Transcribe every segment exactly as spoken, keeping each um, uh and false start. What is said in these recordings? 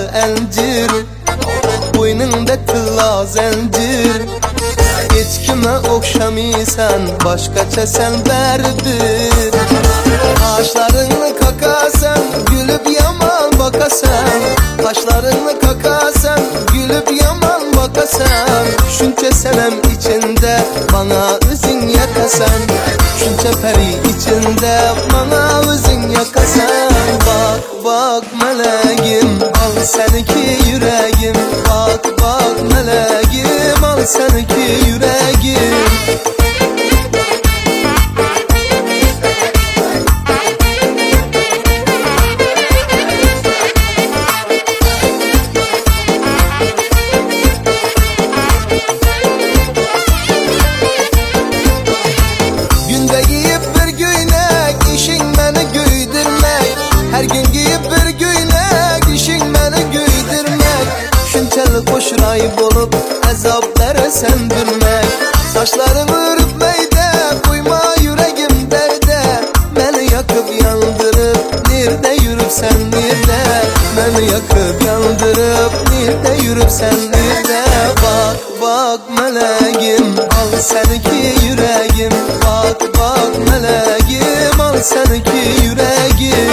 əncir, boynunda tilla zəncir. Heç kimə oxşamıysan, başqaça sən bərdir. Qaşlarını kakasan, gülüb yaman bakasan. Qaşlarını kakasan, gülüb yaman bakasan. Şunca sənəm içində bana özün yakasan. Şunca pəri içində bana özün yakasan. Bak bak meleğim, al seninki yüreğim. Bak bak meleğim, al seninki yüreğim. Günde giyip bir güynek, işin beni güydürmek. Her gün giyip bir güynek, işin beni güydürmek. Şunçalık hoşray bulup azaplara sendürmek. Saçlarımı rüpmeyde, koyma yüreğim derde. Beni yakıp yandırıp, nerede yürüp sen nerede? Beni yakıp yandırıp, nerede yürüp sen nerede? Bak bak meleğim, al seninki yüreğim. Bak bak meleğim, al seninki yüreğim.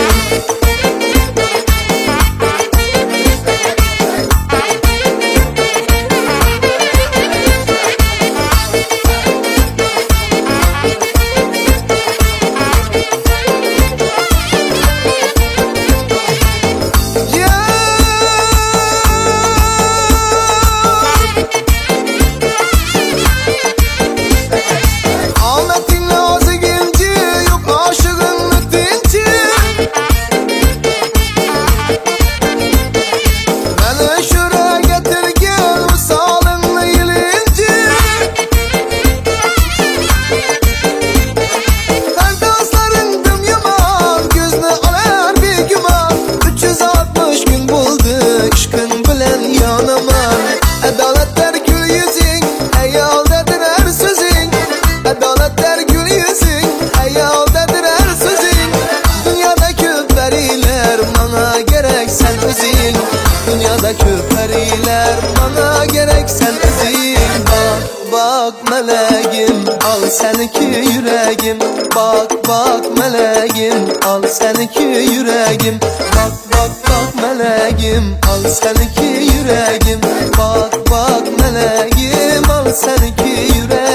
Adaletler gül yüzün, hayaldadır her sözün. Adaletler gül yüzün, hayaldadır her sözün. Dünyadaki periler bana gerek sen özün. Dünyadaki periler bana gerek sen özün. Bak bak meleğim, al seninki yüreğim. Bak bak meleğim, al seninki yüreğim. Bak bak bak meleğim, al seninki yüreğim. Bak bak meleğim, al seninki yüreğim.